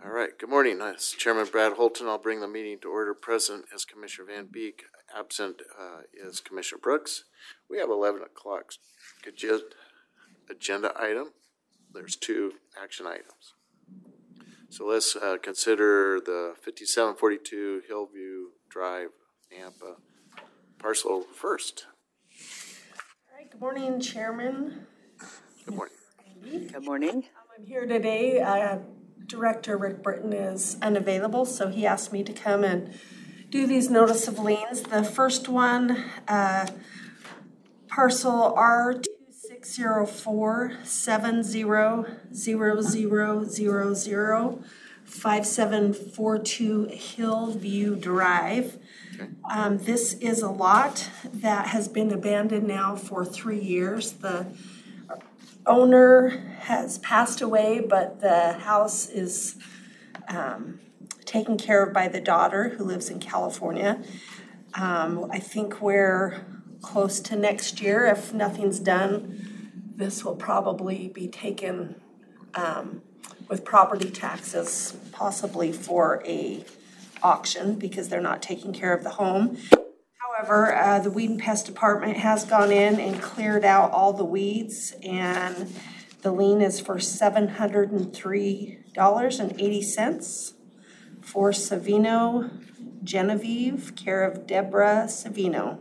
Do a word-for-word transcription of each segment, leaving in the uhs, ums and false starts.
All right, good morning. As Chairman Brad Holton, I'll bring the meeting to order. Present is Commissioner Van Beek. Absent uh, is Commissioner Brooks. We have eleven o'clock agenda item. There's two action items. So let's uh, consider the fifty-seven forty-two Hillview Drive, Nampa parcel first. All right, good morning, Chairman. Good morning. Good morning. Um, I'm here today. Uh, Director Rick Britton is unavailable, so he asked me to come and do these notice of liens. The first one, uh, parcel R two six zero four seven zero zero zero zero zero five seven four two Hillview Drive. Okay. Um, this is a lot that has been abandoned now for three years. The owner has passed away, but the house is um, taken care of by the daughter who lives in California. Um, I think we're close to next year. If nothing's done, this will probably be taken um, with property taxes, possibly for a auction, because they're not taking care of the home. However, uh, the weed and pest department has gone in and cleared out all the weeds, and the lien is for seven hundred three dollars and eighty cents for Savino Genevieve, care of Deborah Savino.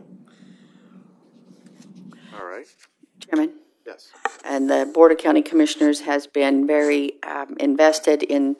All right. Chairman. Yes. And the Board of County Commissioners has been very um, invested in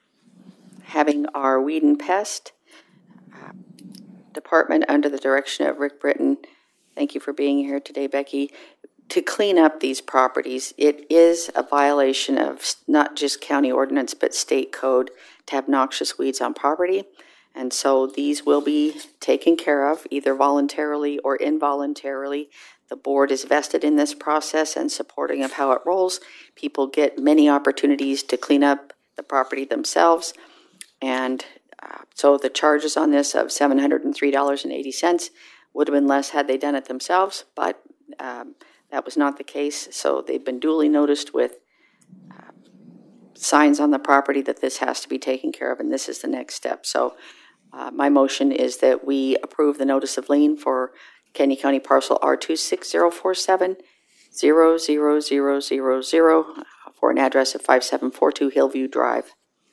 having our weed and pest uh, department under the direction of Rick Britton. Thank you for being here today, Becky. To clean up these properties, it is a violation of not just county ordinance, but state code to have noxious weeds on property. And so these will be taken care of either voluntarily or involuntarily. The board is vested in this process and supporting of how it rolls. People get many opportunities to clean up the property themselves. And uh, so the charges on this of seven hundred three dollars and eighty cents would have been less had they done it themselves, but um, that was not the case. So they've been duly noticed with uh, signs on the property that this has to be taken care of, and this is the next step. So uh, my motion is that we approve the notice of lien for Canyon County parcel R two six zero four seven zero zero zero zero zero for an address of five seven four two Hillview Drive.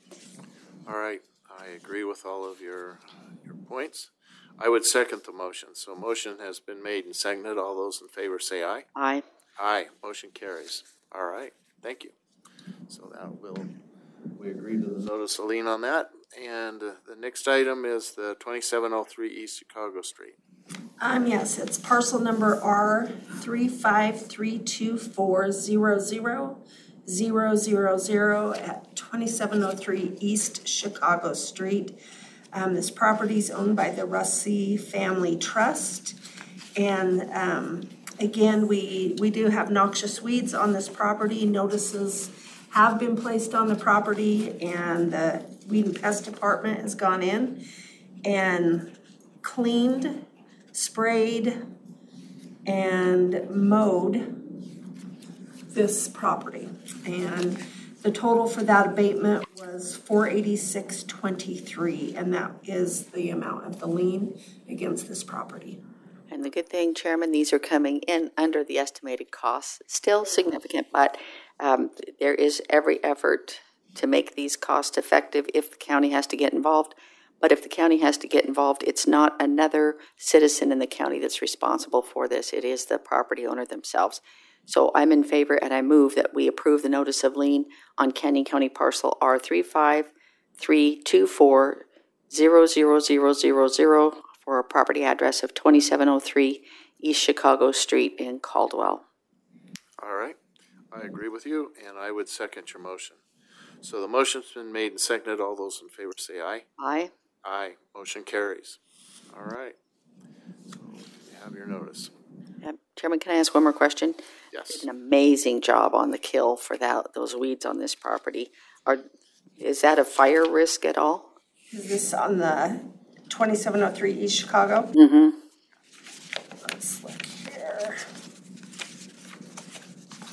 All right. I agree with all of your your points. I would second the motion. So motion has been made and seconded. All those in favor say aye. Aye. Aye. Motion carries. All right. Thank you. So that will, we agree to the notice of lien on that. And uh, the next item is the twenty-seven oh three East Chicago Street. Um, yes, it's parcel number R three five three two four zero zero zero zero zero at twenty-seven oh three East Chicago Street. Um, this property is owned by the Russi Family Trust. And um, again, we, we do have noxious weeds on this property. Notices have been placed on the property, and the weed and pest department has gone in and cleaned, sprayed, and mowed this property. And the total for that abatement was four eighty-six twenty-three, and that is the amount of the lien against this property. And the good thing, Chairman, these are coming in under the estimated costs. Still significant, but um, there is every effort to make these cost effective if the county has to get involved. But if the county has to get involved, it's not another citizen in the county that's responsible for this. It is the property owner themselves. So I'm in favor, and I move that we approve the notice of lien on Canyon County parcel R three five three two four zero zero zero zero zero for a property address of twenty-seven oh three East Chicago Street in Caldwell. All right. I agree with you, and I would second your motion. So the motion's been made and seconded. All those in favor say aye. Aye. Aye. Motion carries. All right. So you have your notice. Yep. Chairman, can I ask one more question? Yes. Did an amazing job on the kill for that those weeds on this property. Are is that a fire risk at all? Is this on the twenty-seven oh three East Chicago? Mm-hmm. Let's look here.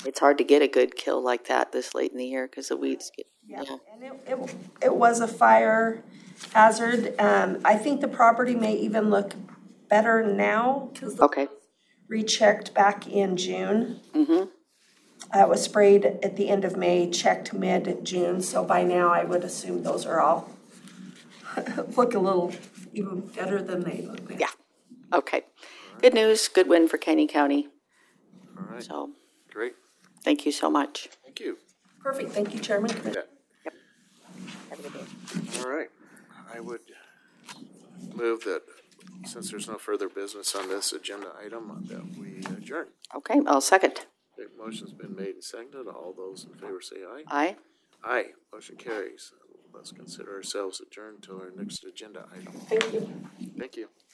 It's hard to get a good kill like that this late in the year because the weeds get, Yeah, yeah. and it, it, it was a fire hazard. Um, I think the property may even look better now because Okay. rechecked back in June. Mm-hmm. Uh, it was sprayed at the end of May, checked mid-June, so by now I would assume those are all look a little even better than they look now. Yeah. Okay. Good news. Good win for Caney County. All right, So great. thank you so much. Thank you. Perfect, thank you, Chairman. Yeah. Have a good day. All right. I would move that, since there's no further business on this agenda item, that we adjourn. Okay, I'll second. Okay, motion's been made and seconded. All those in favor say aye. Aye. Aye. Motion carries. Let's consider ourselves adjourned to our next agenda item. Thank you. Thank you.